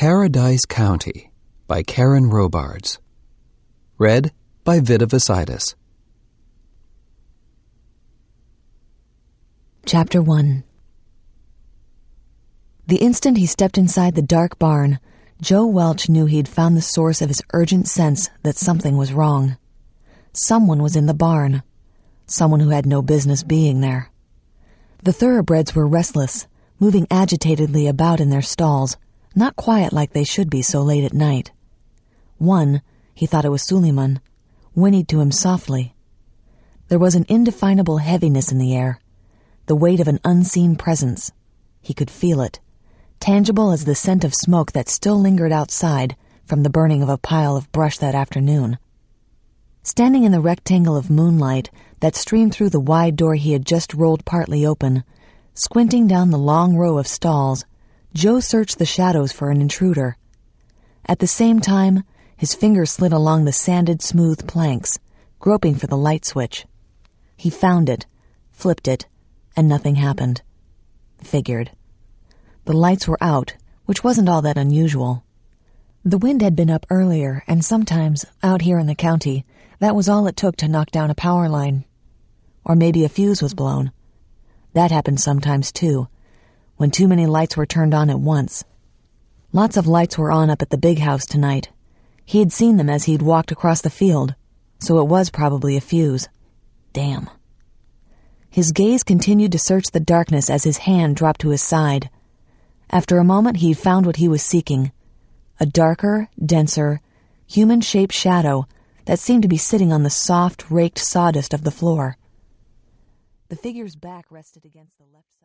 Paradise County by Karen Robards. Read by Vida Vasitis. Chapter 1. The instant he stepped inside the dark barn, Joe Welch knew he'd found the source of his urgent sense that something was wrong. Someone was in the barn. Someone who had no business being there. The thoroughbreds were restless, moving agitatedly about in their stalls, not quiet like they should be so late at night. One, he thought it was Suleiman, whinnied to him softly. There was an indefinable heaviness in the air, the weight of an unseen presence. He could feel it, tangible as the scent of smoke that still lingered outside from the burning of a pile of brush that afternoon. Standing in the rectangle of moonlight that streamed through the wide door he had just rolled partly open, squinting down the long row of stalls, Joe searched the shadows for an intruder. At the same time, his fingers slid along the sanded, smooth planks, groping for the light switch. He found it, flipped it, and nothing happened. Figured. The lights were out, which wasn't all that unusual. The wind had been up earlier, and sometimes, out here in the county, that was all it took to knock down a power line. Or maybe a fuse was blown. That happened sometimes, too, when too many lights were turned on at once. Lots of lights were on up at the big house tonight. He had seen them as he'd walked across the field, so it was probably a fuse. Damn. His gaze continued to search the darkness as his hand dropped to his side. After a moment, he'd found what he was seeking. A darker, denser, human-shaped shadow that seemed to be sitting on the soft, raked sawdust of the floor. The figure's back rested against the left side.